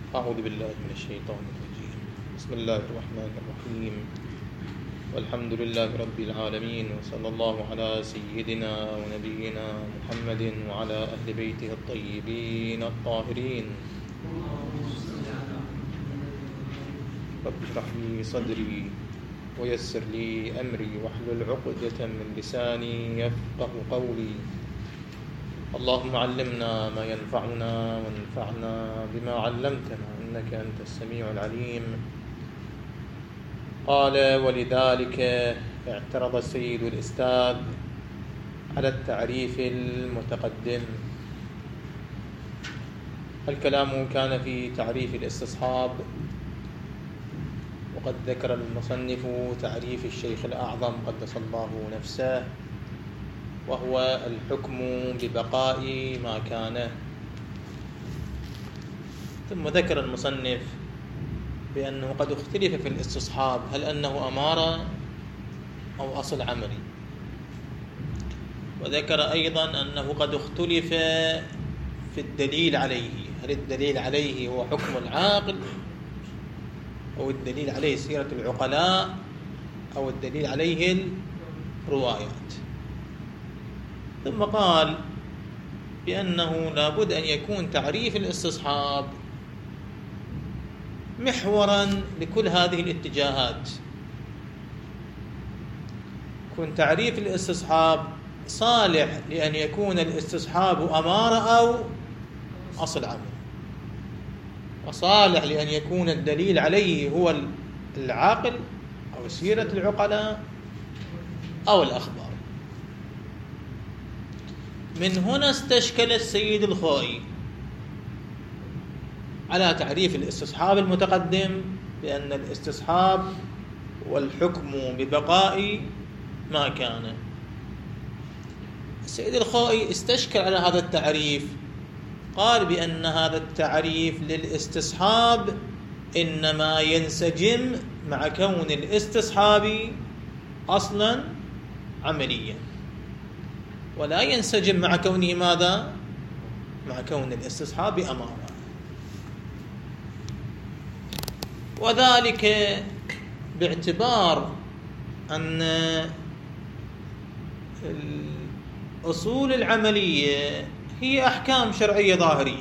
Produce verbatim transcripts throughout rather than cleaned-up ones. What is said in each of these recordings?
أعوذ بالله من الشيطان الرجيم. بسم الله الرحمن الرحيم، والحمد لله رب العالمين، وصلى الله على سيدنا ونبينا محمد وعلى أهل بيته الطيبين الطاهرين. رب اشرح لي صدري ويسر لي أمري واحلل عقدة من لساني يفقه قولي. اللهم علمنا ما ينفعنا وانفعنا بما علمتنا إنك أنت السميع العليم. قال: ولذلك اعترض السيد الأستاذ على التعريف المتقدم. الكلام كان في تعريف الاستصحاب، وقد ذكر المصنف تعريف الشيخ الأعظم قدس الله نفسه، وهو الحكم ببقاء ما كان. ثم ذكر المصنف بأنه قد اختلف في الاستصحاب، هل أنه أمارة أو أصل عملي، وذكر أيضا أنه قد اختلف في الدليل عليه، هل الدليل عليه هو حكم العاقل أو الدليل عليه سيرة العقلاء أو الدليل عليه الروايات. ثم قال بأنه لابد أن يكون تعريف الاستصحاب محورا لكل هذه الاتجاهات. يكون تعريف الاستصحاب صالح لأن يكون الاستصحاب أمارة أو أصل عمل، وصالح لأن يكون الدليل عليه هو العاقل أو سيرة العقلاء أو الأخبار. من هنا استشكل السيد الخوئي على تعريف الاستصحاب المتقدم بأن الاستصحاب والحكم ببقاء ما كان. السيد الخوئي استشكل على هذا التعريف، قال بأن هذا التعريف للاستصحاب إنما ينسجم مع كون الاستصحاب أصلا عمليا، ولا ينسجم مع كونه ماذا؟ مع كون الاستصحاب أمارة. وذلك باعتبار أن الأصول العملية هي أحكام شرعية ظاهرية،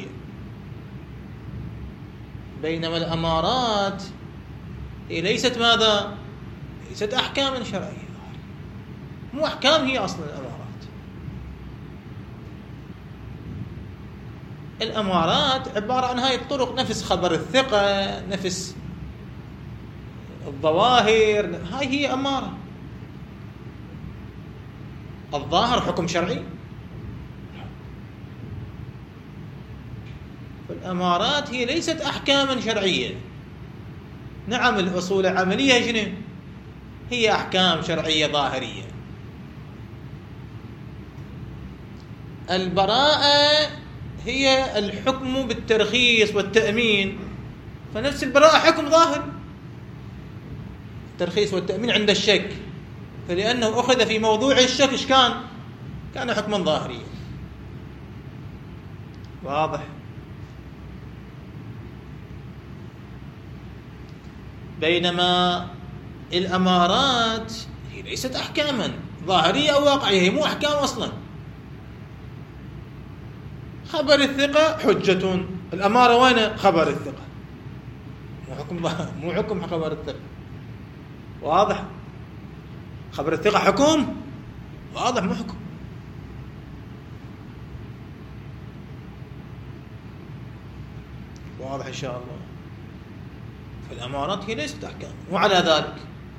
بينما الأمارات هي ليست ماذا؟ ليست أحكاما شرعية، مو أحكام هي أصلا الأمارات. الأمارات عبارة عن هاي الطرق، نفس خبر الثقة، نفس الظواهر، هاي هي أمارة. الظاهر حكم شرعي، فالأمارات هي ليست أحكاما شرعية. نعم الأصول العملية شنو؟ هي أحكام شرعية ظاهرية. البراءة هي الحكم بالترخيص والتأمين، فنفس البراءة حكم ظاهر. الترخيص والتأمين عند الشك، فلأنه أخذ في موضوع الشك إيش كان؟ كان حكما ظاهريا. واضح؟ بينما الأمارات هي ليست أحكاما ظاهرية أو واقعية، هي مو أحكام أصلا. خبر الثقة حجة، الأمارة وين؟ خبر الثقة، مو حكم مو حكم خبر الثقة. واضح؟ خبر الثقة حكم واضح، مو حكم. واضح إن شاء الله. فالأمارات هي ليست أحكام. وعلى ذلك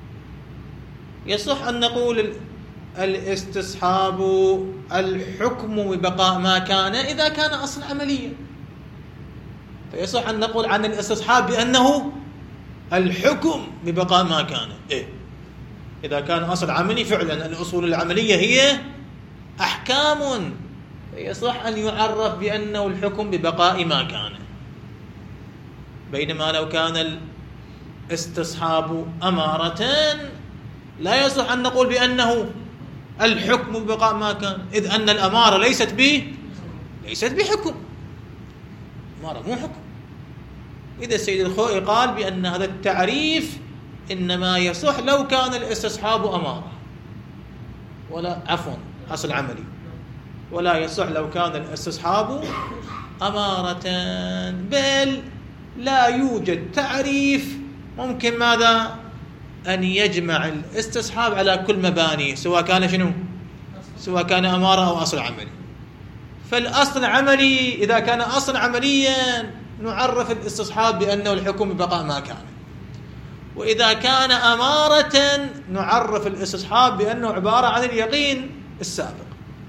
يصح أن نقول الاستصحاب الحكم ببقاء ما كان إذا كان أصل عمليا، فيصح أن نقول عن الاستصحاب بأنه الحكم ببقاء ما كان. إيه؟ إذا كان أصل عملي، فعلا الأصول العملية هي أحكام، فيصح أن يعرف بأنه الحكم ببقاء ما كان. بينما لو كان الاستصحاب أمارة لا يصح أن نقول بأنه الحكم ببقاء ما كان، إذ أن الأمارة ليست به ليست بحكم. أمارة مو حكم. إذا السيد الخوئي قال بأن هذا التعريف إنما يصح لو كان الاستصحاب أمارة، ولا عفوا أصل عملي، ولا يصح لو كان الاستصحاب أمارة، بل لا يوجد تعريف ممكن ماذا أن يجمع الاستصحاب على كل مبانيه، سواء كان شنو، سواء كان أمارة أو أصل عملي. فالأصل العملي إذا كان أصل عمليا نعرف الاستصحاب بأنه الحكم ببقاء ما كان، وإذا كان أمارة نعرف الاستصحاب بأنه عبارة عن اليقين السابق.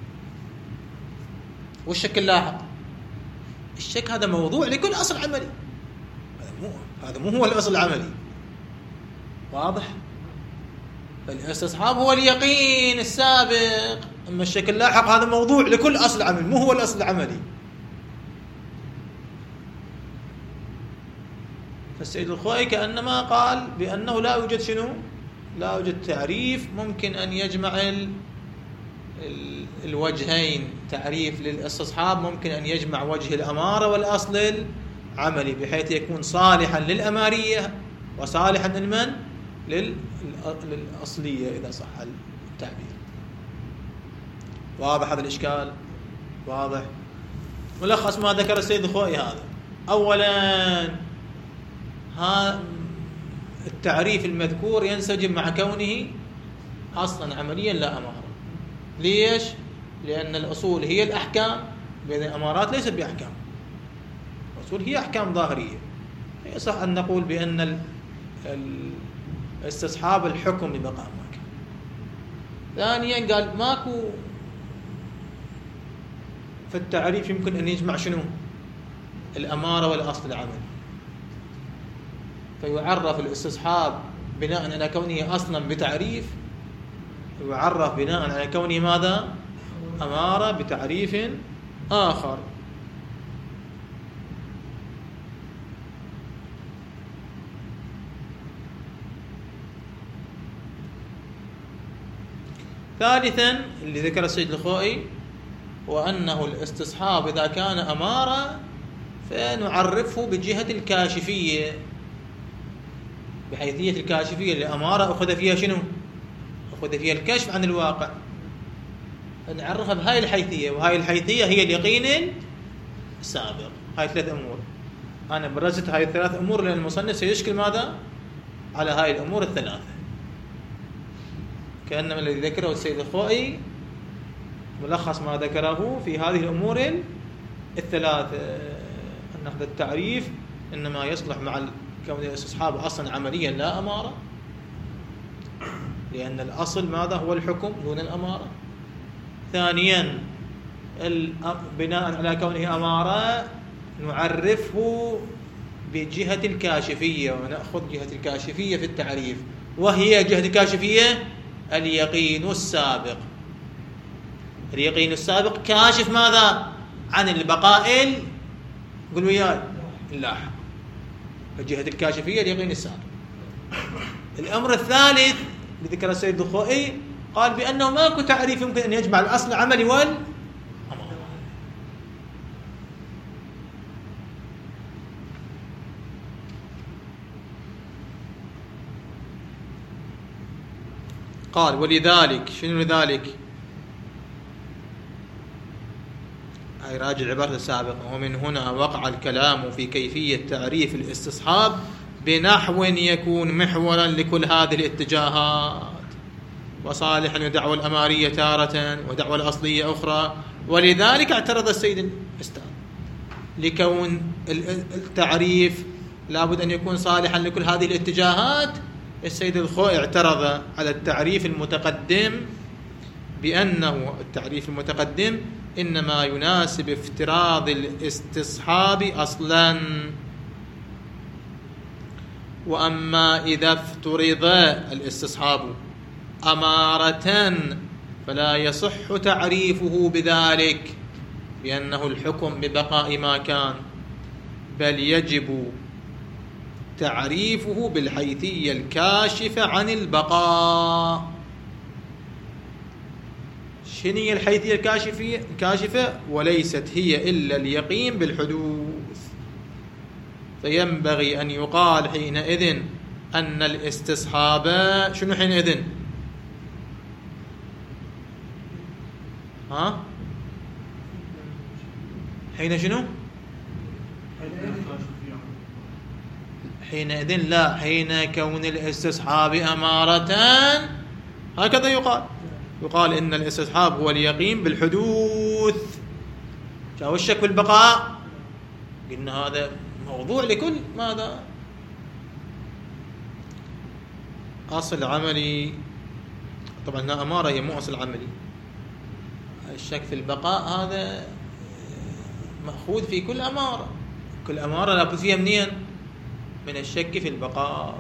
والشك اللاحق، الشك هذا موضوع لكل أصل عملي، هذا مو هذا مو هو الأصل العملي، واضح؟ فالاستصحاب هو اليقين السابق، أما الشك اللاحق هذا موضوع لكل أصل عمل، مو هو الأصل العملي. فالسيد الخوئي كأنما قال بأنه لا يوجد شنو؟ لا يوجد تعريف ممكن أن يجمع ال ال الوجهين، تعريف للاستصحاب ممكن أن يجمع وجه الأمارة والأصل العملي، بحيث يكون صالحا للأمارية وصالحا للمن؟ لل للأصلية إذا صح التعبير. واضح هذا الإشكال؟ واضح؟ ملخص ما ذكر السيد الخوئي هذا، أولا ها التعريف المذكور ينسجم مع كونه أصلا عمليا لا أمارة. ليش؟ لأن الأصول هي الأحكام، بين الأمارات ليست بأحكام، الأصول هي أحكام ظاهرية. يصح أن نقول بأن الاستصحاب الحكم ببقاء ما كان. ثانيا قال ماكو في التعريف يمكن أن يجمع شنو؟ الأمارة والأصل العملي، فيعرف الاستصحاب بناء على كونه أصلا بتعريف، ويعرف بناء على كونه ماذا؟ أمارة بتعريف آخر. ثالثا اللي ذكر السيد الخوئي وأنه الاستصحاب إذا كان أمارة فنعرفه بجهة الكاشفية، بحيثية الكاشفية لأمارة أخذ فيها شنو؟ أخذ فيها الكشف عن الواقع، فنعرفها بهاي الحيثية، وهاي الحيثية هي اليقين السابق. هاي ثلاث أمور، أنا برزت هاي الثلاث أمور لأن المصنف سيشكل ماذا؟ على هاي الأمور الثلاثة، كأنما الذي ذكره السيد الخوئي ملخص ما ذكره في هذه الأمور الثلاثة، أن هذا التعريف إنما يصلح مع كون الاستصحاب أصلا عمليا لا أمارة، لأن الأصل ماذا؟ هو الحكم دون الأمارة. ثانيا بناء على كونه أمارة نعرفه بجهة الكاشفية، ونأخذ جهة الكاشفية في التعريف، وهي جهة الكاشفية اليقين السابق. اليقين السابق كاشف ماذا؟ عن البقاء، قل وياي، اللاحق. فجهة الكاشفية اليقين السابق. الأمر الثالث اللي ذكر السيد الخوئي قال بأنه ماكو تعريف يمكن أن يجمع الأصل العملي والأمر. قال ولذلك، شنو لذلك؟ هاي راجع العبارة السابقة، ومن هنا وقع الكلام في كيفية تعريف الاستصحاب بنحو يكون محورا لكل هذه الاتجاهات، وصالحا لدعوى الأمارية تارة ودعوى الأصلية أخرى. ولذلك اعترض السيد الأستاذ لكون التعريف لابد أن يكون صالحا لكل هذه الاتجاهات. السيد الخوئي اعترض على التعريف المتقدم بأنه التعريف المتقدم إنما يناسب افتراض الاستصحاب أصلا، وأما إذا افترض الاستصحاب أمارة فلا يصح تعريفه بذلك بأنه الحكم ببقاء ما كان، بل يجب تعريفه بالحيثية الكاشفة عن البقاء. شنو هي الحيثية الكاشفة؟ وليست هي إلا اليقين بالحدوث. فينبغي أن يقال حينئذ أن الاستصحاب شنو حينئذ؟ ها؟ حين شنو؟ حينئذ لا، حين كون الاستصحاب أمارة، هكذا يقال. يقال إن الاستصحاب هو اليقين بالحدوث. جاء الشك بالبقاء، قلنا هذا موضوع لكل ماذا؟ أصل عملي. طبعا هنا أمارة، هي مو أصل عملي. الشك في البقاء هذا مأخوذ في كل أمارة. كل أمارة لابد فيها منين؟ من الشك في البقاء،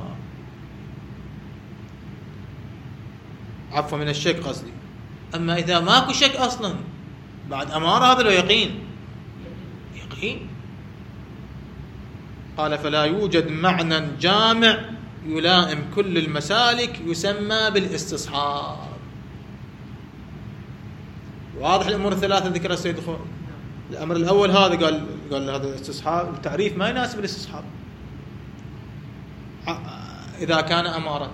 عفوا من الشك قصدي. أما إذا ماكو شك أصلا بعد أمارة، هذا لو يقين يقين. قال فلا يوجد معنى جامع يلائم كل المسالك يسمى بالاستصحاب. واضح الأمور الثلاثة ذكرها السيد خور. الأمر الأول هذا قال قال هذا الاستصحاب التعريف ما يناسب الاستصحاب إذا كان أمارة.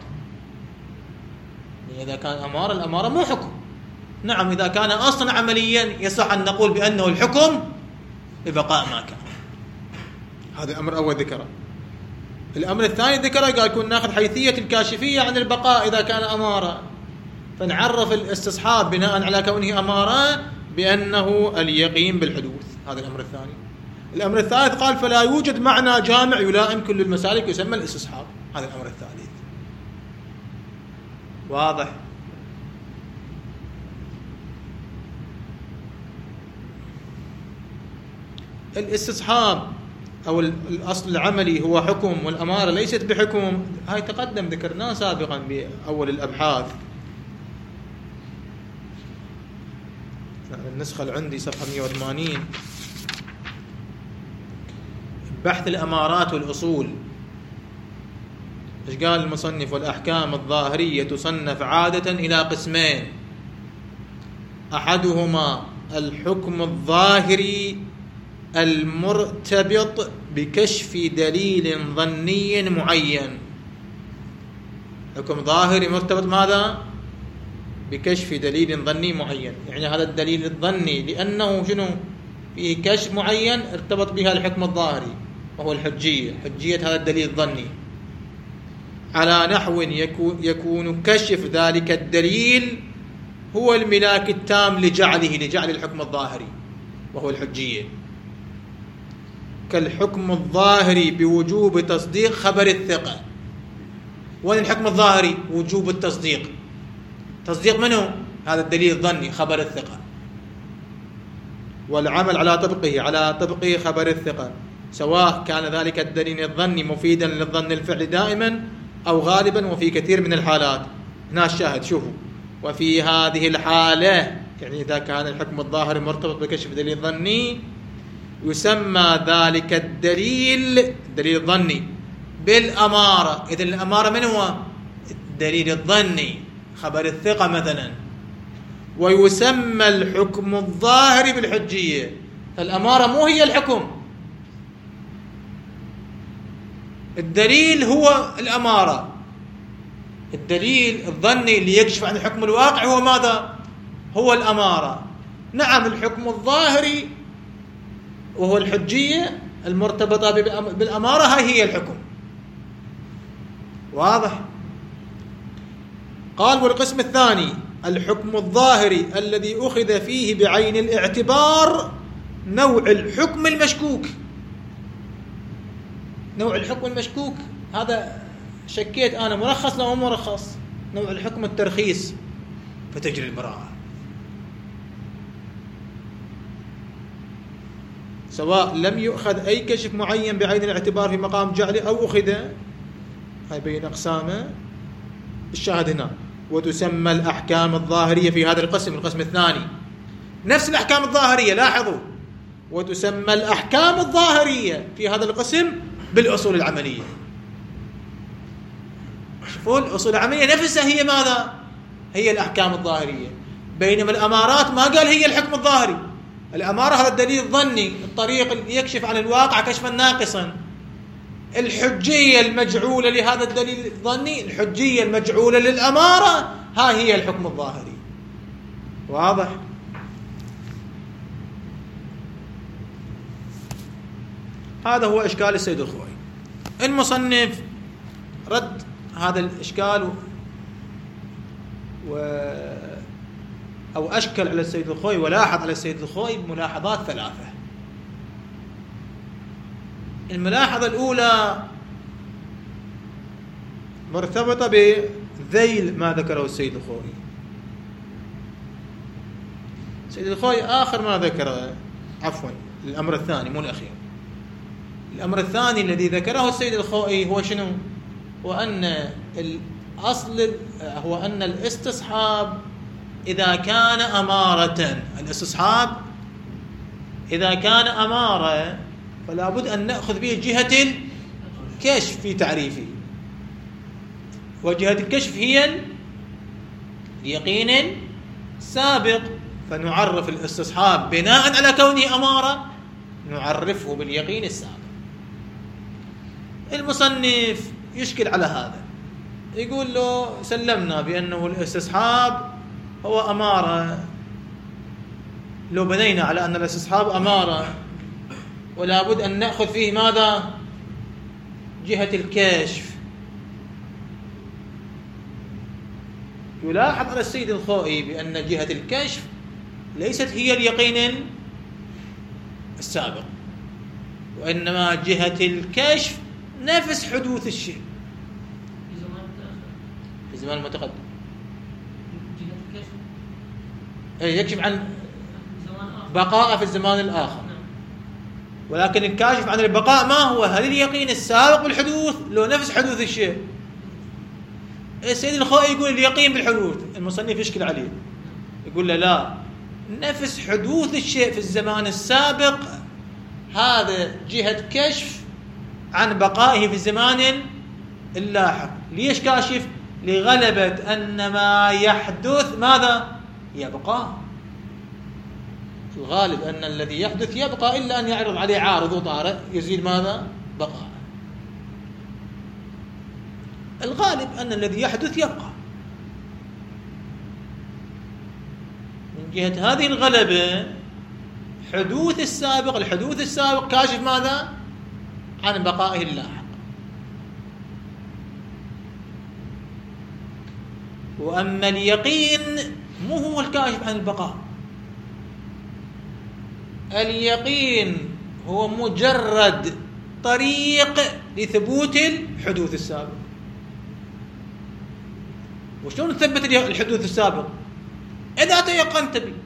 إذا كان أمارة، الأمارة مو حكم. نعم إذا كان أصلا عمليا يصح أن نقول بأنه الحكم ببقاء ما كان. هذا الأمر الأول ذكره. الأمر الثاني ذكره قال كنا نأخذ حيثية الكاشفية عن البقاء إذا كان أمارة، فنعرف الاستصحاب بناء على كونه أمارة بأنه اليقين بالحدوث. هذا الأمر الثاني. الأمر الثالث قال فلا يوجد معنى جامع يلائم كل المسالك يسمى الاستصحاب. هذا الأمر الثالث. واضح؟ الاستصحاب أو الأصل العملي هو حكم، والأمارة ليست بحكم. هاي تقدم ذكرناه سابقا بأول الأبحاث. النسخة اللي عندي صفحة مئة وثمانين، بحث الأمارات والأصول. إيش قال المصنف؟ والأحكام الظاهرية تصنف عادة إلى قسمين: أحدهما الحكم الظاهري المرتبط بكشف دليل ظني معين. حكم ظاهري مرتبط ماذا؟ بكشف دليل ظني معين. يعني هذا الدليل الظني لأنه شنو؟ فيه كشف معين ارتبط بها الحكم الظاهري وهو الحجية، حجية هذا الدليل الظني، على نحو يكون كشف ذلك الدليل هو الملاك التام لجعله لجعل الحكم الظاهري وهو الحجية. كالحكم الظاهري بوجوب تصديق خبر الثقة. وين الحكم الظاهري؟ وجوب التصديق. تصديق منه؟ هذا الدليل الظني خبر الثقة، والعمل على طبقه على طبقه خبر الثقة، سواء كان ذلك الدليل الظني مفيدا للظن الفعل دائما أو غالبا وفي كثير من الحالات. هنا الشاهد شوفوا: وفي هذه الحالة، يعني إذا كان الحكم الظاهري مرتبط بكشف دليل ظني، يسمى ذلك الدليل دليل الظني بالأمارة. إذن الأمارة من هو؟ الدليل الظني خبر الثقة مثلا. ويسمى الحكم الظاهري بالحجية. فالأمارة مو هي الحكم، الدليل هو الأمارة. الدليل الظني اللي يكشف عن الحكم الواقع هو ماذا؟ هو الأمارة. نعم الحكم الظاهري وهو الحجية المرتبطة بالأمارة هاي هي الحكم. واضح؟ قال والقسم الثاني الحكم الظاهري الذي أخذ فيه بعين الاعتبار نوع الحكم المشكوك. نوع الحكم المشكوك هذا شكيت أنا مرخص لو مرخص. نوع الحكم الترخيص فتجري البراءة، سواء لم يؤخذ أي كشف معين بعين الاعتبار في مقام جعله أو أخذ. هاي بين أقسامه. الشاهد هنا: وتسمى الأحكام الظاهرية في هذا القسم، القسم الثاني نفس الأحكام الظاهرية. لاحظوا: وتسمى الأحكام الظاهرية في هذا القسم بالأصول العملية. شوفوا الأصول العملية نفسها هي ماذا؟ هي الأحكام الظاهرية. بينما الأمارات ما قال هي الحكم الظاهري. الأمارة هذا الدليل الظني، الطريق اللي يكشف عن الواقع كشفا ناقصا. الحجية المجعولة لهذا الدليل الظني، الحجية المجعولة للأمارة، ها هي الحكم الظاهري. واضح؟ هذا هو إشكال السيد الخوئي. المصنف رد هذا الإشكال و... أو أشكل على السيد الخوئي ولاحظ على السيد الخوئي بملاحظات ثلاثة. الملاحظة الأولى مرتبطة بذيل ما ذكره السيد الخوئي. السيد الخوئي آخر ما ذكره، عفوا الأمر الثاني مو الأخير، الأمر الثاني الذي ذكره السيد الخوئي هو شنو؟ هو أن الأصل هو أن الاستصحاب إذا كان أمارة، الاستصحاب إذا كان أمارة فلا بد أن نأخذ به جهة الكشف في تعريفه، وجهة الكشف هي اليقين السابق، فنعرف الاستصحاب بناء على كونه أمارة نعرفه باليقين السابق. المصنف يشكل على هذا، يقول له سلمنا بأنه الاستصحاب هو أمارة، لو بنينا على أن الاستصحاب أمارة ولا بد أن نأخذ فيه ماذا؟ جهة الكشف. يلاحظ على السيد الخوئي بأن جهة الكشف ليست هي اليقين السابق، وإنما جهة الكشف نفس حدوث الشيء في زمان المتقدم. جهة الكشف يكشف عن بقاء في الزمان الآخر، ولكن الكاشف عن البقاء ما هو؟ هل اليقين السابق بالحدوث لو نفس حدوث الشيء؟ السيد الخوئي يقول اليقين بالحدوث، المصنف يشكل عليه يقول له لا، نفس حدوث الشيء في الزمان السابق هذا جهة كشف عن بقائه في الزمان اللاحق. ليش كاشف؟ لغلبة أن ما يحدث ماذا؟ يبقى. الغالب أن الذي يحدث يبقى إلا أن يعرض عليه عارض وطارئ يزيد ماذا؟ بقاء. الغالب أن الذي يحدث يبقى. من جهة هذه الغلبة حدوث السابق، الحدوث السابق كاشف ماذا؟ عن بقائه اللاحق. وأما اليقين مو هو الكاشف عن البقاء، اليقين هو مجرد طريق لثبوت الحدوث السابق. وشلون نثبت الحدوث السابق؟ إذا تيقنت به،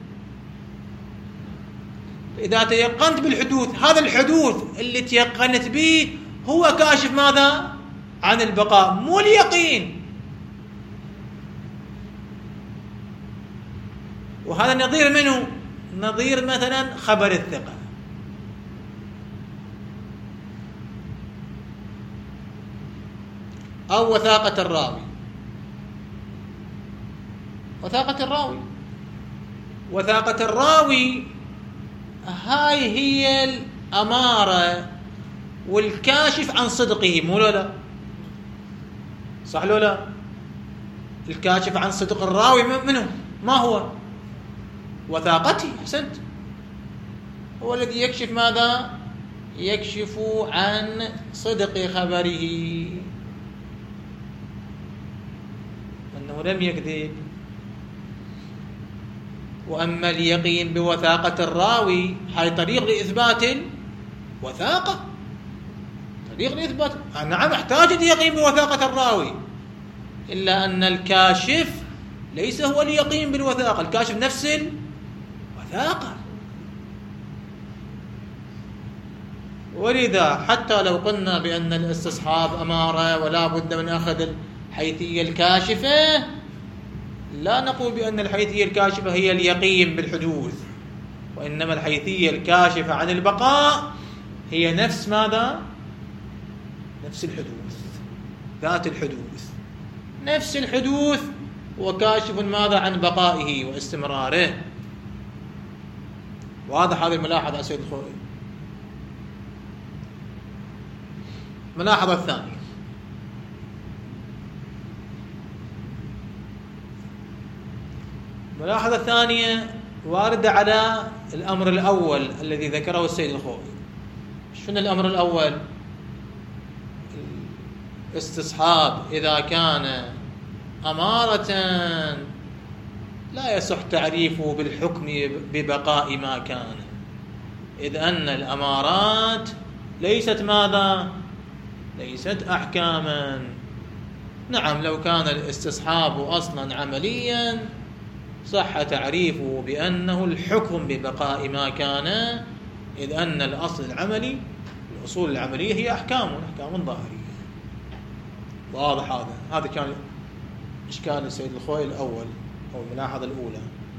إذا تيقنت بالحدوث، هذا الحدوث اللي تيقنت به هو كاشف ماذا؟ عن البقاء، مو اليقين. وهذا نظير منه؟ نظير مثلا خبر الثقة. أو وثاقة الراوي. وثاقة الراوي وثاقة الراوي هاي هي الأمارة والكاشف عن صدقه، مو لا؟ صح لو لا؟ الكاشف عن صدق الراوي منه ما هو؟ وثاقته. أحسنت، هو الذي يكشف ماذا؟ يكشف عن صدق خبره، أنه لم يكذب. وأما اليقين بوثاقة الراوي هاي طريق لإثبات الوثاقة، طريق لإثبات. نعم احتاج اليقين بوثاقة الراوي، إلا أن الكاشف ليس هو اليقين بالوثاقة، الكاشف نفس الوثاقة. ولذا حتى لو قلنا بأن الاستصحاب أمارة ولا بد من أخذ الحيثية الكاشفة، لا نقول بأن الحيثية الكاشفة هي اليقين بالحدوث، وإنما الحيثية الكاشفة عن البقاء هي نفس ماذا؟ نفس الحدوث، ذات الحدوث، نفس الحدوث وكاشف ماذا؟ عن بقائه واستمراره. واضح هذه الملاحظة يا سيد الخوئي؟ الملاحظة الثانية، الملاحظة الثانية واردة على الأمر الأول الذي ذكره السيد الخوئي. شنو الأمر الأول؟ الاستصحاب إذا كان أمارة لا يصح تعريفه بالحكم ببقاء ما كان، إذ أن الأمارات ليست ماذا؟ ليست أحكاما. نعم، لو كان الاستصحاب أصلا عمليا صح تعريفه بأنه الحكم ببقاء ما كان، إذ أن الأصل العملي، الأصول العملية هي أحكام أحكام ظاهرية. واضح هذا؟ هذا كان إشكال السيد الخوئي الأول أو الملاحظة الأولى.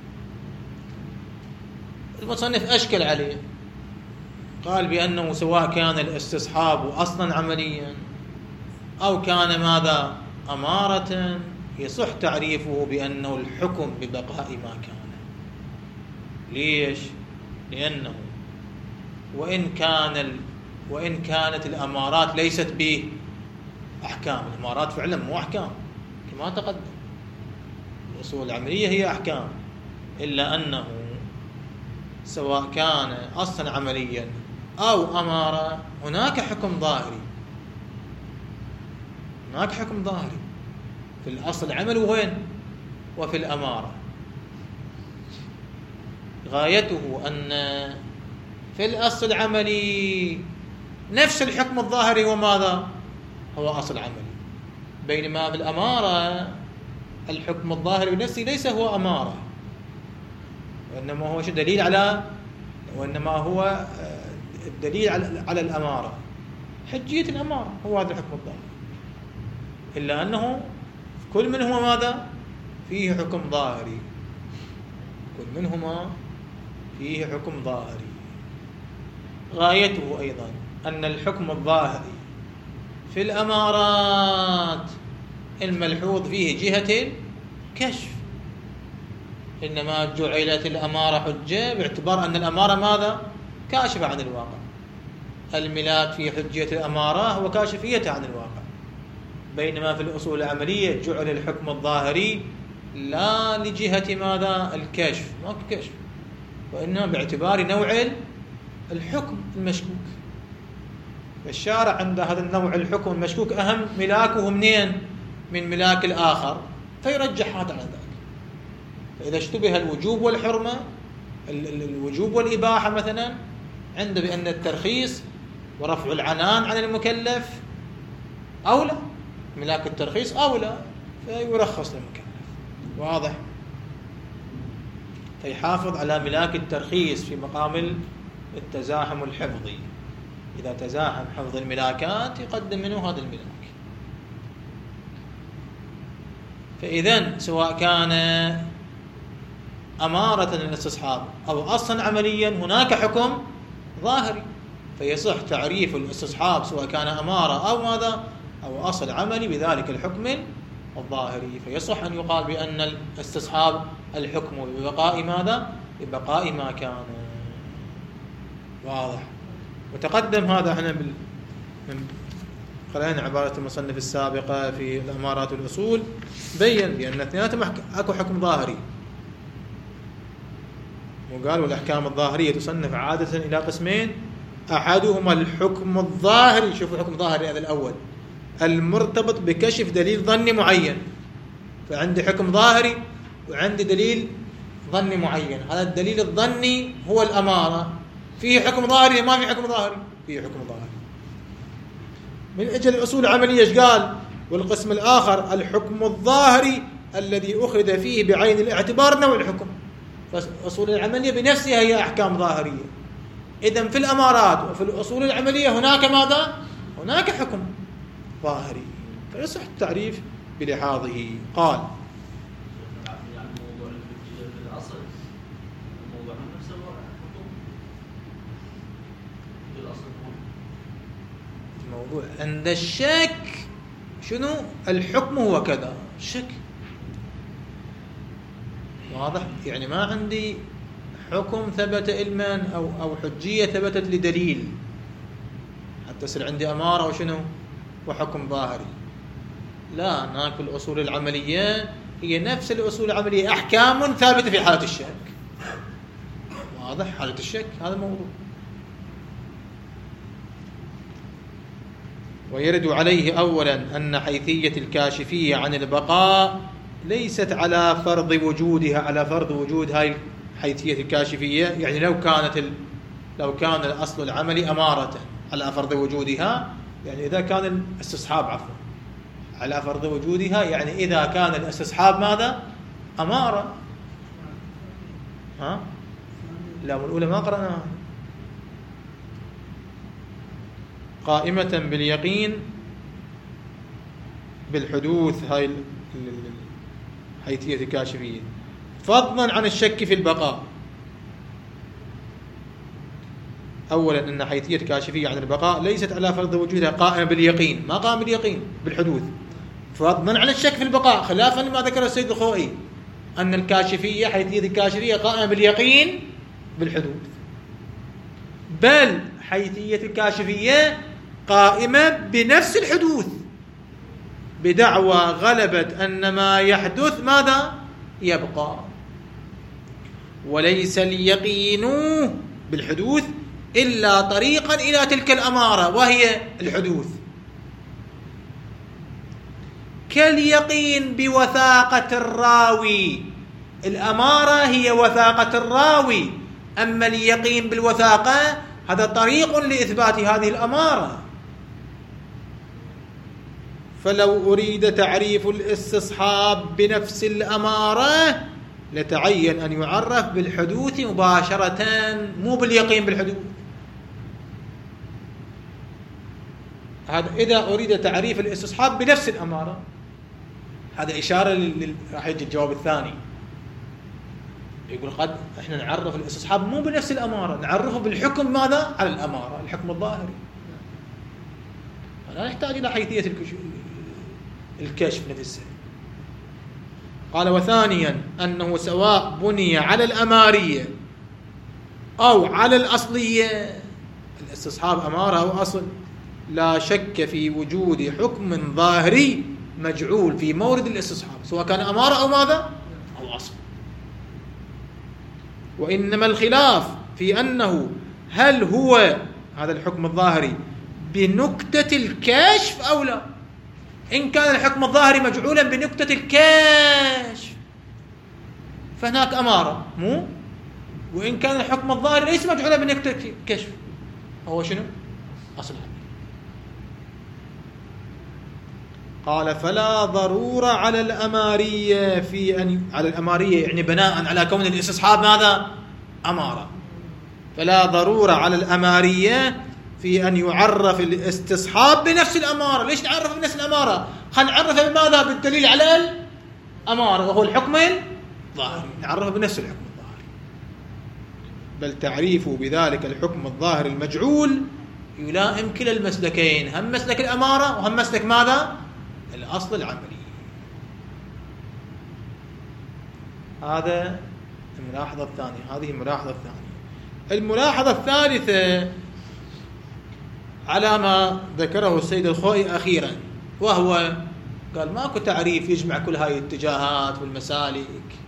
المصنف أشكل عليه، قال بأنه سواء كان الاستصحاب أصلا عمليا أو كان ماذا؟ أمارة، يصح تعريفه بأنه الحكم ببقاء ما كان. ليش؟ لأنه وإن كان ال... وإن كانت الأمارات ليست به أحكام، الأمارات فعلا مو أحكام كما تقدم، الأصول العملية هي أحكام، إلا أنه سواء كان أصلا عمليا أو أمارة هناك حكم ظاهري، هناك حكم ظاهري في الأصل العمل وين؟ وفي الأمارة. غايته أن في الأصل العملي نفس الحكم الظاهري هو ماذا؟ هو أصل عملي، بينما في الأمارة الحكم الظاهري بنفسه ليس هو أمارة، وإنما هو شو دليل على، وإنما هو الدليل على الأمارة، حجية الأمارة هو هذا الحكم الظاهري، إلا أنه كل منهما ماذا؟ فيه حكم ظاهري، كل منهما فيه حكم ظاهري. غايته أيضا أن الحكم الظاهري في الأمارات الملحوظ فيه جهة الكشف، إنما جعلت الأمارة حجة باعتبار أن الأمارة ماذا؟ كاشفة عن الواقع. الملاك في حجية الأمارة هو كاشفية عن الواقع، بينما في الأصول العملية جعل الحكم الظاهري لا لجهة ماذا؟ الكشف، ما كشف، وإنما باعتبار نوع الحكم المشكوك. الشارع عند هذا النوع الحكم المشكوك أهم ملاكه منين؟ من ملاك الآخر، فيرجح هذا على ذاك. فإذا اشتبه الوجوب والحرمة، الوجوب والإباحة مثلا، عند بأن الترخيص ورفع العنان عن المكلف أولى، ملاك الترخيص أولى، فيرخص للمكلف. واضح؟ فيحافظ على ملاك الترخيص في مقام التزاحم الحفظي، إذا تزاحم حفظ الملاكات يقدم منه هذا الملاك. فإذن سواء كان أمارة للاستصحاب أو أصلا عمليا هناك حكم ظاهري، فيصح تعريف الاستصحاب سواء كان أمارة أو ماذا؟ أو أصل عملي بذلك الحكم الظاهري، فيصح أن يقال بأن الاستصحاب الحكم ببقاء ماذا؟ ببقاء ما كان. واضح؟ وتقدم هذا احنا بال... من قرأنا عبارة المصنف السابقة في الأمارات والأصول، بين بأن اثنيناتهم أكو حكم ظاهري، وقال والأحكام الظاهرية تصنف عادة إلى قسمين، أحدهما الحكم الظاهري، شوفوا الحكم الظاهري هذا الأول، المرتبط بكشف دليل ظني معين، فعندي حكم ظاهري وعندي دليل ظني معين، هذا الدليل الظني هو الأمارة، فيه حكم ظاهري ما في حكم ظاهري؟ فيه حكم ظاهري. من أجل الأصول العملية إيش قال؟ والقسم الآخر الحكم الظاهري الذي أخذ فيه بعين الاعتبار نوع الحكم، فالأصول العملية بنفسها هي أحكام ظاهرية. إذن في الأمارات وفي الأصول العملية هناك ماذا؟ هناك حكم ظاهري، فيصح التعريف بلحاظه. قال الموضوع عند الشك شنو؟ الحكم هو كذا، الشك واضح؟ يعني ما عندي حكم ثبت علما أو أو حجية ثبتت لدليل حتى يصير عندي أمارة وشنو؟ وحكم ظاهري. لا، هناك الأصول العملية هي نفس الأصول العملية، أحكام ثابتة في حالة الشك. واضح؟ حالة الشك هذا الموضوع. ويرد عليه أولا أن حيثية الكاشفية عن البقاء ليست على فرض وجودها، على فرض وجود هاي حيثية الكاشفية، يعني لو كانت ال... لو كان الأصل العملي أمارة على فرض وجودها، يعني إذا كان الاستصحاب عفوا على فرض وجودها، يعني إذا كان الاستصحاب ماذا؟ أمارة. ها؟ لا، الأولى ما قرأناها. قائمة باليقين بالحدوث، هاي حيثية الكاشفية، فضلا عن الشك في البقاء. أولا أن حيثية الكاشفية عن البقاء ليست على فرض وجودها، قائمة باليقين، ما قام باليقين بالحدوث، فضلا عن الشك في البقاء، خلافا لما ذكر السيد الخوئي أن الكاشفية حيثية الكاشفية قائمة باليقين بالحدوث، بل حيثية الكاشفية قائمة بنفس الحدوث، بدعوى غلبة أن ما يحدث ماذا؟ يبقى. وليس اليقين بالحدوث إلا طريقا إلى تلك الأمارة وهي الحدوث، كاليقين بوثاقة الراوي. الأمارة هي وثاقة الراوي، أما اليقين بالوثاقة هذا طريق لإثبات هذه الأمارة. فلو أريد تعريف الاستصحاب بنفس الأمارة لتعين أن يعرف بالحدوث مباشرة، مو باليقين بالحدوث. هذا إذا أريد تعريف الاستصحاب بنفس الأمارة. هذا إشارة لل... راح يجي الجواب الثاني، يقول قد إحنا نعرف الاستصحاب مو بنفس الأمارة، نعرفه بالحكم ماذا؟ على الأمارة، الحكم الظاهري. لا نحتاج إلى حيثية الكشف نفسه. قال وثانيا أنه سواء بني على الأمارية أو على الأصلية، الاستصحاب أمارة أو أصل، لا شك في وجود حكم ظاهري مجعول في مورد الاستصحاب، سواء كان أمارة أو ماذا؟ أو أصل. وإنما الخلاف في أنه هل هو هذا الحكم الظاهري بنكتة الكشف أو لا. إن كان الحكم الظاهري مجعولا بنكتة الكشف فهناك أمارة، مو؟ وإن كان الحكم الظاهري ليس مجعولا بنكتة الكشف، هو شنو؟ أصل. قال فلا ضرورة على الأمارية في أن على الأمارية يعني بناء على كون الاستصحاب ماذا؟ أمارة. فلا ضرورة على الأمارية في أن يعرف الاستصحاب بنفس الأمارة. ليش نعرف بنفس الأمارة؟ خلينا نعرفه بماذا؟ بالدليل على الأمارة وهو الحكم الظاهري، نعرفه بنفس الحكم الظاهري. بل تعريفه بذلك الحكم الظاهر المجعول يلائم كلا المسلكين، هم مسلك الأمارة وهم مسلك ماذا؟ الأصل العملي. هذا الملاحظة الثانية. هذه الملاحظة الثانية. الملاحظة الثالثة على ما ذكره السيد الخوئي أخيرا، وهو قال ماكو تعريف يجمع كل هاي الاتجاهات والمسالك.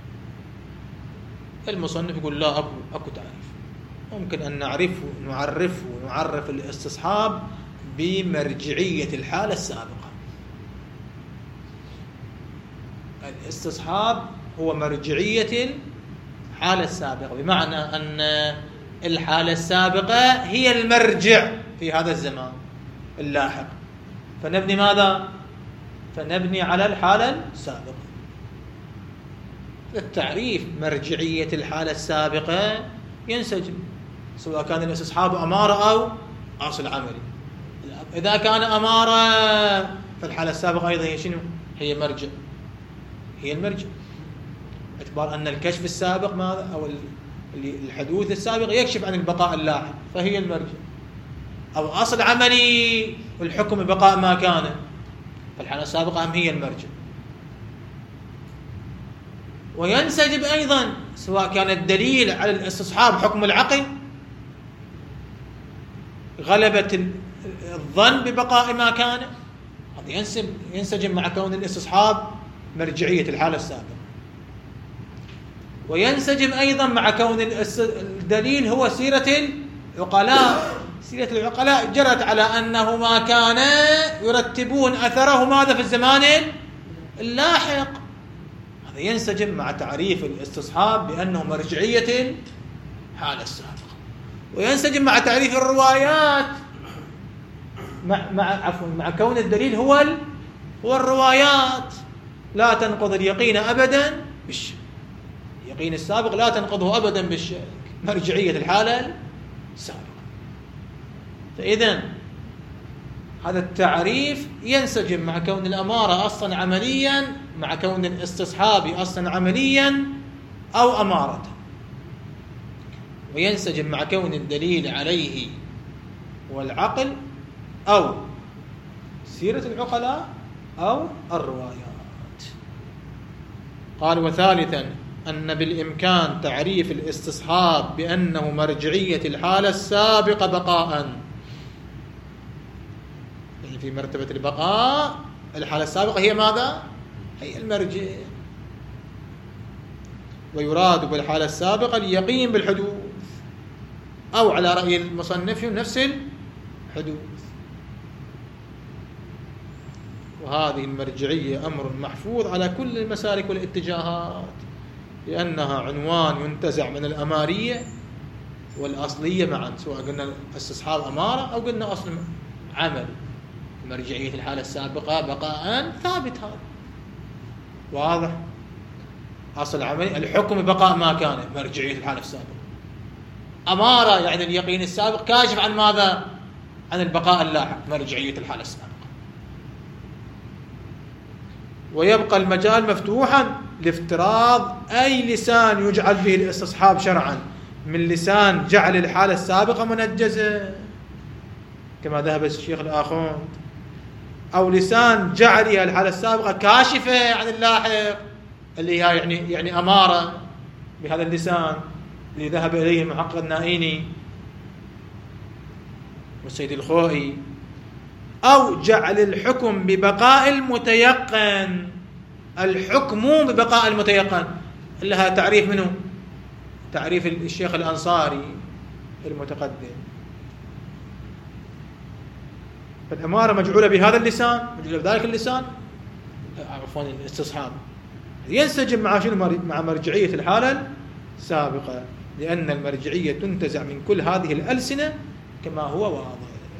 المصنف يقول لا، أكو, أكو تعريف. ممكن أن نعرفه نعرفه نعرف الاستصحاب بمرجعية الحالة السابقة. الاستصحاب هو مرجعية الحالة السابقة، بمعنى أن الحالة السابقة هي المرجع في هذا الزمان اللاحق، فنبني ماذا؟ فنبني على الحالة السابقة. التعريف مرجعية الحالة السابقة ينسجم، سواء كان الاستصحاب أمارة أو أصل عملي. إذا كان أمارة فالحالة السابقة أيضا هي شنو؟ هي مرجع، هي المرجع، باعتبار أن الكشف السابق ماذا؟ أو الحدوث السابق يكشف عن البقاء اللاحق، فهي المرجع. أو أصل عملي والحكم ببقاء ما كان، فالحالة السابقة هم هي المرجع. وينسجم أيضا سواء كان الدليل على الاستصحاب حكم العقل، غلبة الظن ببقاء ما كان، هذا ينسب ينسجم مع كون الاستصحاب مرجعية الحالة السابقة، وينسجم أيضا مع كون الدليل هو سيرة العقلاء. سيرة العقلاء جرت على أنه ما كان يرتبون أثره ماذا في الزمان اللاحق. هذا ينسجم مع تعريف الاستصحاب بأنه مرجعية الحالة السابقة، وينسجم مع تعريف الروايات مع مع عفوا مع كون الدليل هو ال هو الروايات. لا تنقض اليقين أبدا بالشك، اليقين السابق لا تنقضه أبدا بالشك، مرجعية الحالة السابقة. فإذا هذا التعريف ينسجم مع كون الأمارة أصلا عمليا، مع كون الاستصحاب أصلا عمليا أو أمارة، وينسجم مع كون الدليل عليه والعقل أو سيرة العقلاء أو الروايات. قال وثالثا أن بالإمكان تعريف الاستصحاب بأنه مرجعية الحالة السابقة بقاءً، يعني في مرتبة البقاء الحالة السابقة هي ماذا؟ هي المرجع. ويراد بالحالة السابقة اليقين بالحدوث، أو على رأي المصنف نفس الحدوث. وهذه المرجعية أمر محفوظ على كل المسالك والاتجاهات، لأنها عنوان ينتزع من الأمارية والأصلية معا، سواء قلنا استصحاب أمارة أو قلنا أصل عمل. مرجعية الحالة السابقة بقاء ثابت، هذا واضح. أصل عملي الحكم بقاء ما كان، مرجعية الحالة السابقة. أمارة يعني اليقين السابق كاشف عن ماذا؟ عن البقاء اللاحق، مرجعية الحالة السابقة. ويبقى المجال مفتوحا لافتراض أي لسان يجعل به الاستصحاب شرعا، من لسان جعل الحالة السابقة منجزة كما ذهب الشيخ الآخوند، أو لسان جعلها الحالة السابقة كاشفة عن اللاحق، اللي هي يعني يعني أمارة بهذا اللسان اللي ذهب إليه المحقق النائيني والسيد الخوئي، أو جعل الحكم ببقاء المتيقن. الحكم ببقاء المتيقن لها تعريف منه؟ تعريف الشيخ الأنصاري المتقدم. فالأمارة مجعولة بهذا اللسان، مجعولة بذلك اللسان، عفوا الاستصحاب ينسجم مع شنو؟ مع مرجعية الحالة السابقة، لأن المرجعية تنتزع من كل هذه الألسنة كما هو واضح.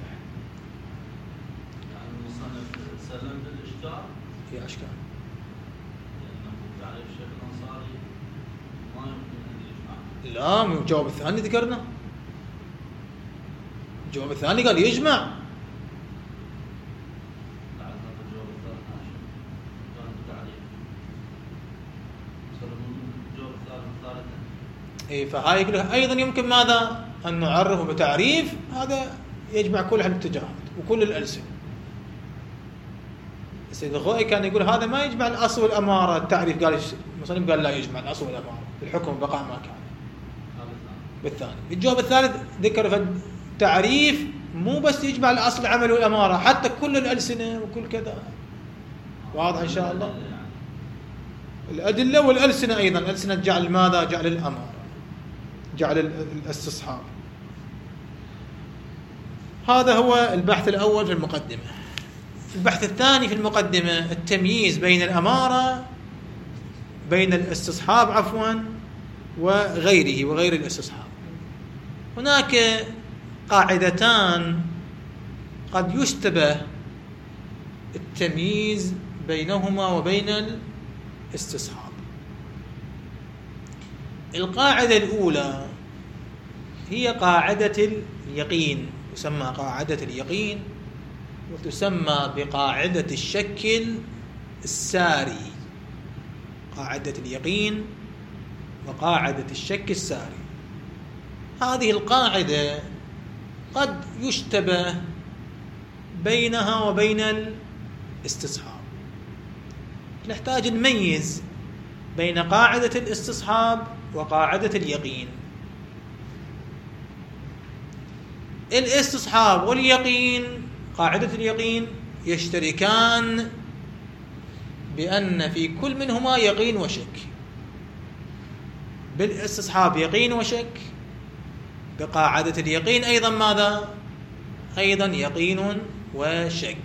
يعني المصنف سلم بالإشكال في أشكال، لأنه تعريف الشيخ الأنصاري ما يمكن أن يجمع. لا، من الجواب الثاني ذكرنا، الجواب الثاني قال يجمع. إيه، فهاي يقول أيضا يمكن ماذا؟ أن نعرفه بتعريف هذا يجمع كل الاتجاهات وكل الألسنة. السيد الخوئي كان يقول هذا ما يجمع الأصل والأمارة. التعريف قال المصنف قال لا يجمع الأصل والأمارة، الحكم بقاء ما كان. بالثاني الجواب الثالث ذكر في التعريف مو بس يجمع الأصل العمل والأمارة، حتى كل الألسنة وكل كذا. واضح إن شاء الله. الأدلة والألسنة أيضا، الألسنة جعل ماذا؟ جعل الأمارة، جعل الاستصحاب. هذا هو البحث الأول في المقدمة. البحث الثاني في المقدمة التمييز بين الأمارة، بين الاستصحاب عفوا وغيره وغير الاستصحاب. هناك قاعدتان قد يشتبه التمييز بينهما وبين الاستصحاب. القاعدة الأولى هي قاعدة اليقين، تسمى قاعدة اليقين، وتسمى بقاعدة الشك الساري. قاعدة اليقين وقاعدة الشك الساري. هذه القاعدة قد يشتبه بينها وبين الاستصحاب، نحتاج نميز بين قاعدة الاستصحاب وقاعدة اليقين. الاستصحاب واليقين، قاعدة اليقين يشتركان بأن في كل منهما يقين وشك. بالاستصحاب يقين وشك، بقاعدة اليقين أيضا ماذا؟ أيضا يقين وشك.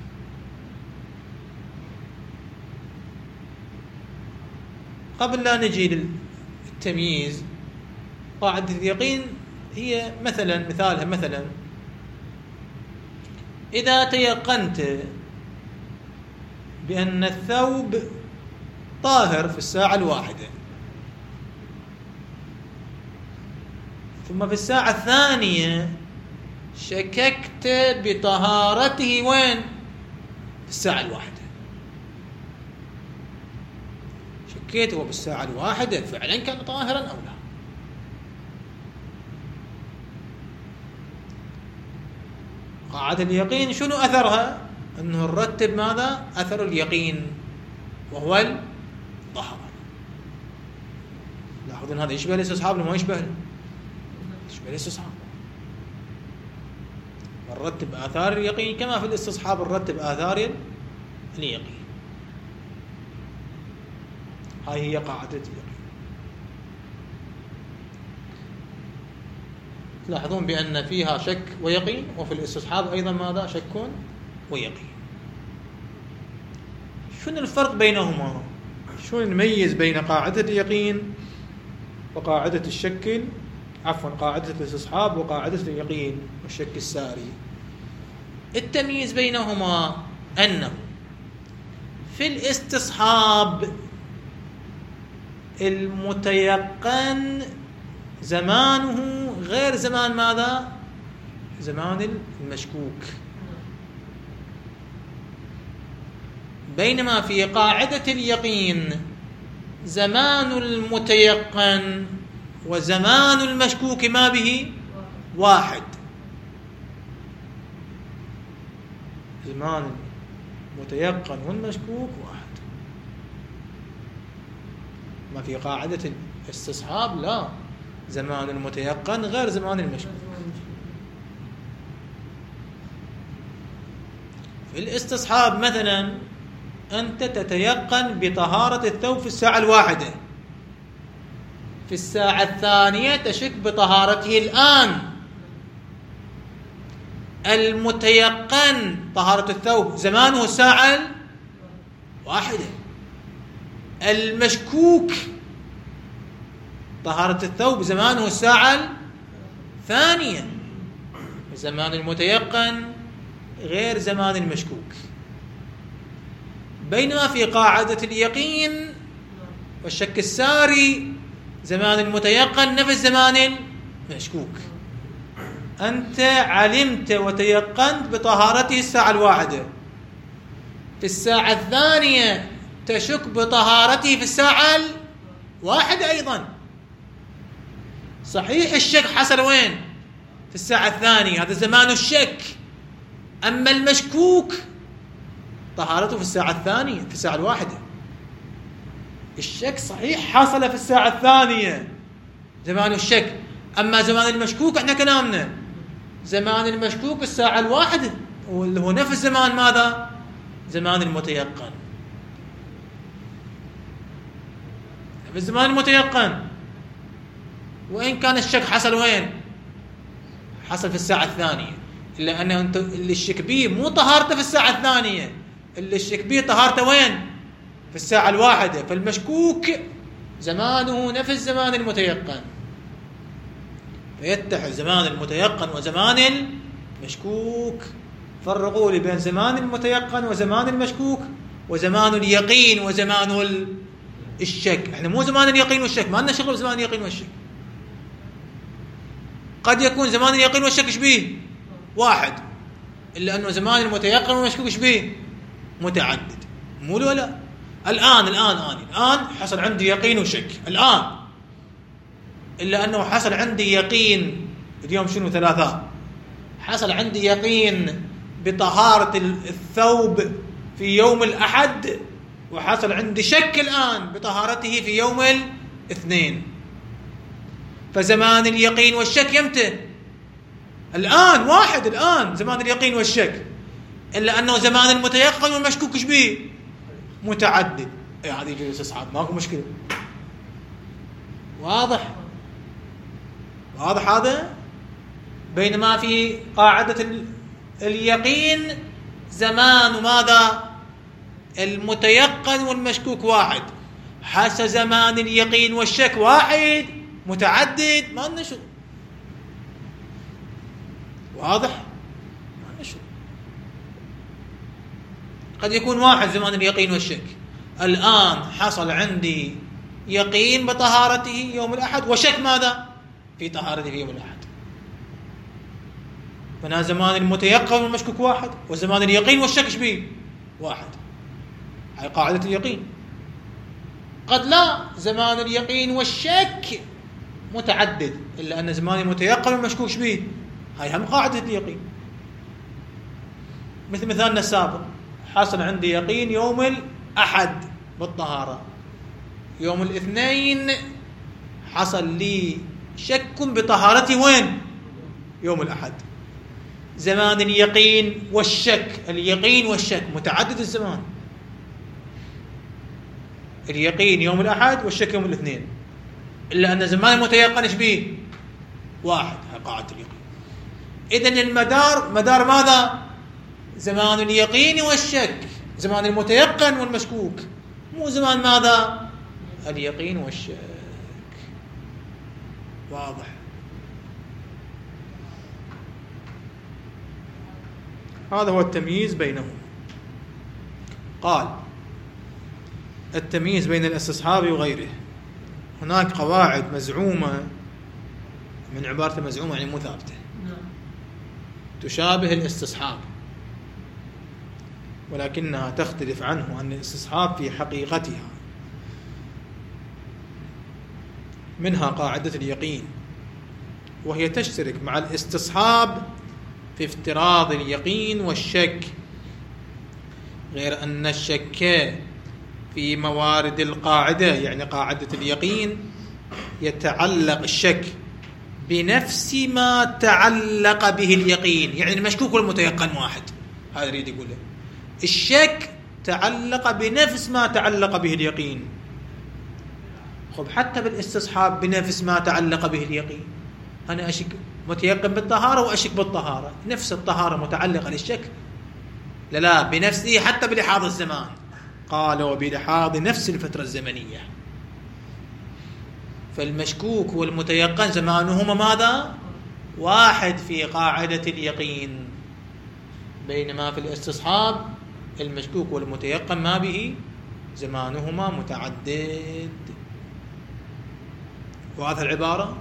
قبل لا نجي للتمييز، قاعدة اليقين هي مثلا مثالها مثلا إذا تيقنت بأن الثوب طاهر في الساعة الواحدة، ثم في الساعة الثانية شككت بطهارته وين؟ في الساعة الواحدة. شكيت هو بالساعة الواحدة فعلا كان طاهرا أو لا. قاعدة اليقين شنو أثرها؟ أنه نرتب ماذا؟ أثر اليقين وهو الطهارة. لاحظون هذا يشبه الاستصحاب ولا ما يشبه؟ يشبه الاستصحاب. نرتب آثار اليقين كما في الاستصحاب نرتب آثار اليقين. هاي هي قاعدة اليقين. تلاحظون بأن فيها شك ويقين، وفي الاستصحاب أيضا ماذا؟ شك ويقين. شنو الفرق بينهما؟ شلون نميز بين قاعدة اليقين وقاعدة الشك، عفوا قاعدة الاستصحاب وقاعدة اليقين والشك الساري؟ التمييز بينهما أنه في الاستصحاب المتيقن زمانه غير زمان ماذا؟ زمان المشكوك. بينما في قاعدة اليقين زمان المتيقن وزمان المشكوك ما به واحد. زمان المتيقن والمشكوك واحد. ما في قاعدة الاستصحاب لا، زمان المتيقن غير زمان المشكوك. في الاستصحاب مثلا أنت تتيقن بطهارة الثوب في الساعة الواحدة، في الساعة الثانية تشك بطهارته الآن. المتيقن طهارة الثوب زمانه الساعة الواحدة. المشكوك طهارة الثوب زمانه الساعة الثانية. زمان المتيقن غير زمان المشكوك. بينما في قاعدة اليقين والشك الساري زمان المتيقن نفس زمان المشكوك. أنت علمت وتيقنت بطهارته الساعة الواحدة، في الساعة الثانية تشك بطهارته في الساعة الواحدة أيضا. صحيح الشك حصل وين؟ في الساعة الثانية، هذا زمان الشك. أما المشكوك طهارته في الساعة الثانية، في الساعة الواحدة. الشك صحيح حصل في الساعة الثانية زمان الشك، أما زمان المشكوك احنا كلامنا زمان المشكوك الساعة الواحدة، واللي هو نفس زمان ماذا؟ زمان المتيقن. في الزمان المتيقن وإن كان الشك حصل وين؟ حصل في الساعة الثانية، إلا أنه أنت اللي الشك بيه مو طهارته في الساعة الثانية، اللي الشك بيه طهارته وين؟ في الساعة الواحدة. فالمشكوك زمانه نفس زمان المتيقن، فيتحد زمان المتيقن وزمان المشكوك. فرقوا لي بين زمان المتيقن وزمان المشكوك وزمان اليقين وزمان الشك. احنا مو زمان اليقين والشك، ما لنا شغل بزمان اليقين والشك. قد يكون زمان اليقين والشك شبيه واحد، إلا أنه زمان المتيقن والمشكوك شبيه متعدد. مو ولا الآن الآن آني الآن حصل عندي يقين وشك الآن، إلا أنه حصل عندي يقين اليوم شنو ثلاثاء، حصل عندي يقين بطهارة الثوب في يوم الأحد، وحصل عندي شك الآن بطهارته في يوم الاثنين. فزمان اليقين والشك يمتى؟ الآن واحد، الآن زمان اليقين والشك. إلا أنه زمان المتيقن والمشكوك إيش بيه متعدد، أي هذه يجوز الاستصحاب ماكو مشكلة. واضح واضح هذا. بينما في قاعدة اليقين زمان ماذا المتيقن والمشكوك واحد، حس زمان اليقين والشك واحد متعدد ما لنا شغل. واضح ما لنا شغل. قد يكون واحد زمان اليقين والشك، الآن حصل عندي يقين بطهارته يوم الأحد وشك ماذا في طهارته في يوم الأحد، فنا زمان المتيقن والمشكوك واحد، وزمان اليقين والشك ايش بيه واحد. هاي قاعدة اليقين. قد لا زمان اليقين والشك متعدد، إلا أن زمان المتيقن والمشكوك ايش بيه، هاي هم قاعدة اليقين. مثل مثالنا السابق، حصل عندي يقين يوم الأحد بالطهارة، يوم الاثنين حصل لي شك بطهارتي وين يوم الأحد. زمان اليقين والشك، اليقين والشك متعدد الزمان، اليقين يوم الأحد والشك يوم الاثنين، إلا أن زمان المتيقن ايش بيه واحد. هاي قاعدة اليقين. إذن المدار مدار ماذا زمان اليقين والشك، زمان المتيقن والمشكوك، مو زمان ماذا اليقين والشك. واضح. هذا هو التمييز بينهم. قال التمييز بين الاستصحاب وغيره. هناك قواعد مزعومة، من عبارة مزعومة يعني مو ثابتة، تشابه الاستصحاب ولكنها تختلف عنه عن الاستصحاب في حقيقتها. منها قاعدة اليقين، وهي تشترك مع الاستصحاب في افتراض اليقين والشك، غير أن الشك في موارد القاعدة يعني قاعدة اليقين يتعلق الشك بنفس ما تعلق به اليقين، يعني المشكوك والمتيقن واحد. هذا يريد يقوله، الشك تعلق بنفس ما تعلق به اليقين. خب حتى بالاستصحاب بنفس ما تعلق به اليقين، أنا أشك متيقن بالطهارة وأشك بالطهارة، نفس الطهارة متعلقة للشك لا لا بنفسه حتى بلحاظ الزمان. قال وبلحاظ نفس الفترة الزمنية. فالمشكوك والمتيقن زمانهما ماذا واحد في قاعدة اليقين، بينما في الاستصحاب المشكوك والمتيقن ما به زمانهما متعدد. وهذا العبارة.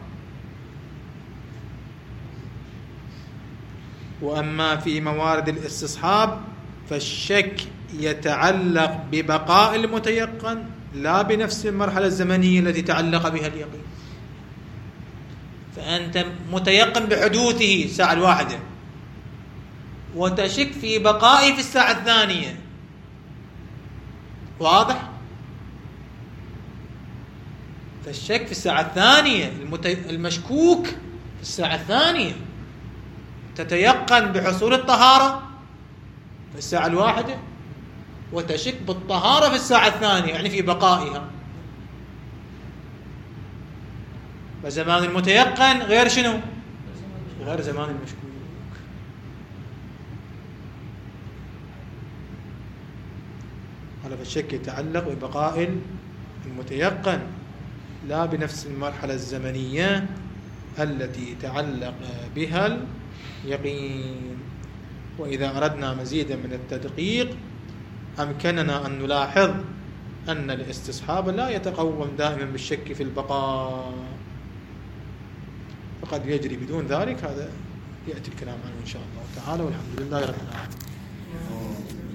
وأما في موارد الاستصحاب فالشك يتعلق ببقاء المتيقن لا بنفس المرحلة الزمنية التي تعلق بها اليقين. فأنت متيقن بحدوثه الساعة الواحدة وتشك في بقائه في الساعة الثانية. واضح؟ فالشك في الساعة الثانية، المشكوك في الساعة الثانية، تتيقن بحصول الطهارة في الساعة الواحدة وتشك بالطهارة في الساعة الثانية، يعني في بقائها. فزمان المتيقن غير شنو؟ غير زمان المشكوك. هذا فالشك يتعلق ببقاء المتيقن لا بنفس المرحلة الزمنية التي تعلق بها اليقين. وإذا أردنا مزيدا من التدقيق أمكننا أن نلاحظ أن الاستصحاب لا يتقوم دائما بالشك في البقاء، فقد يجري بدون ذلك. هذا يأتي الكلام عنه إن شاء الله تعالى، والحمد لله رب العالمين.